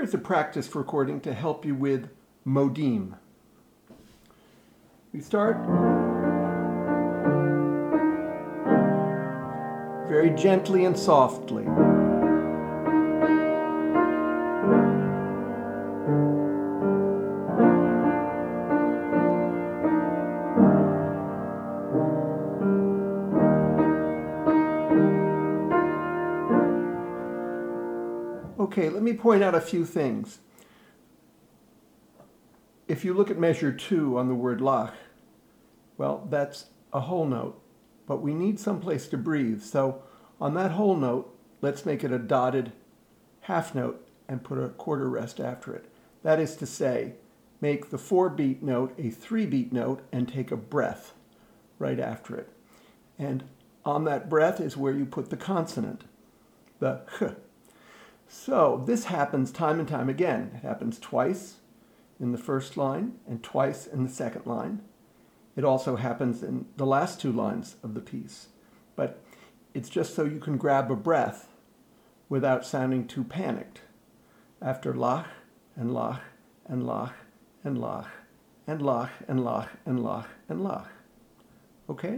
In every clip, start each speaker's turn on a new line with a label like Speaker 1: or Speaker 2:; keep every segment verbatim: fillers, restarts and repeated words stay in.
Speaker 1: Here is a practice recording to help you with modim. We start very gently and softly. Okay, let me point out a few things. If you look at measure two on the word lach, well, that's a whole note, but we need someplace to breathe. So on that whole note, let's make it a dotted half note and put a quarter rest after it. That is to say, make the four beat note a three beat note and take a breath right after it. And on that breath is where you put the consonant, the ch. So this happens time and time again. It happens twice in the first line and twice in the second line. It also happens in the last two lines of the piece. But it's just so you can grab a breath without sounding too panicked. After lach and lach and lach and lach and lach and lach and lach and lach. Okay?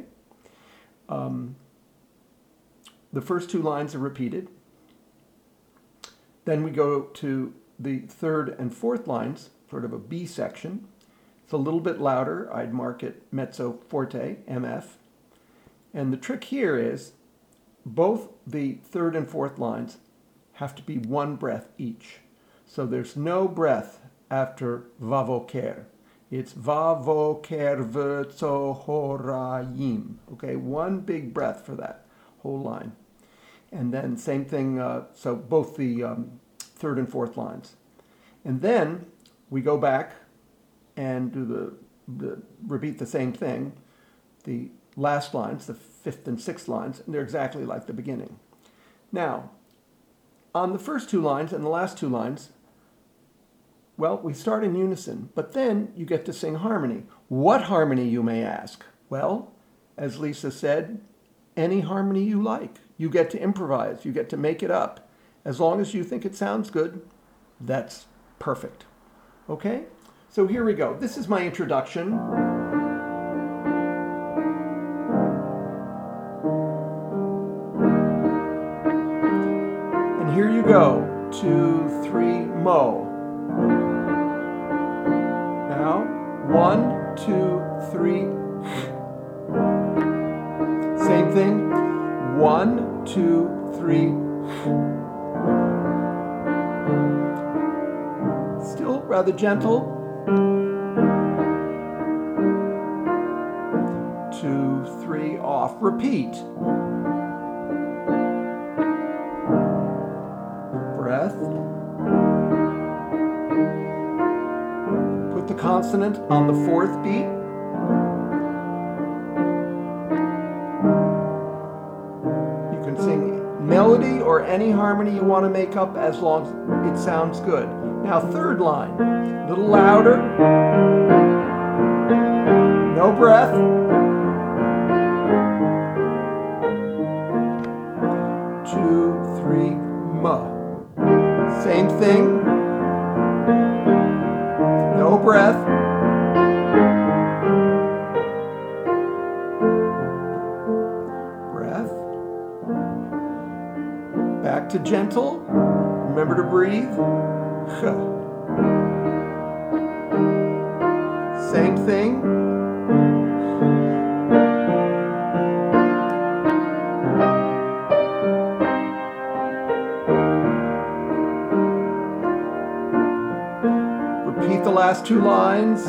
Speaker 1: Um, the first two lines are repeated. Then we go to the third and fourth lines, sort of a B section. It's a little bit louder. I'd mark it mezzo forte, M F. And the trick here is both the third and fourth lines have to be one breath each. So there's no breath after va vocer. It's va vocer verso horayim. Okay, one big breath for that whole line. And then same thing, uh, so both the um, third and fourth lines. And then we go back and do the, the repeat the same thing, the last lines, the fifth and sixth lines, and they're exactly like the beginning. Now, on the first two lines and the last two lines, well, we start in unison, but then you get to sing harmony. What harmony, you may ask? Well, as Lisa said, any harmony you like. You get to improvise. You get to make it up. As long as you think it sounds good, that's perfect. Okay? So here we go. This is my introduction. And here you go. Two, three, mo. Now, one, two, three. Same thing. One, two, three. Still rather gentle. Two, three, off. Repeat. Breath. Put the consonant on the fourth beat. Sing melody or any harmony you want to make up as long as it sounds good. Now third line, a little louder, no breath. Two, three, ma. Same thing, no breath. Back to gentle. Remember to breathe. Same thing. Repeat the last two lines.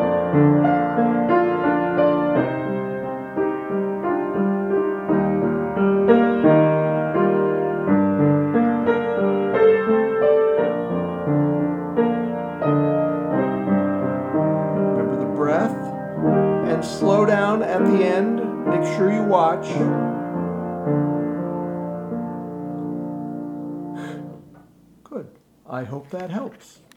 Speaker 1: And slow down at the end. Make sure you watch. Good. I hope that helps.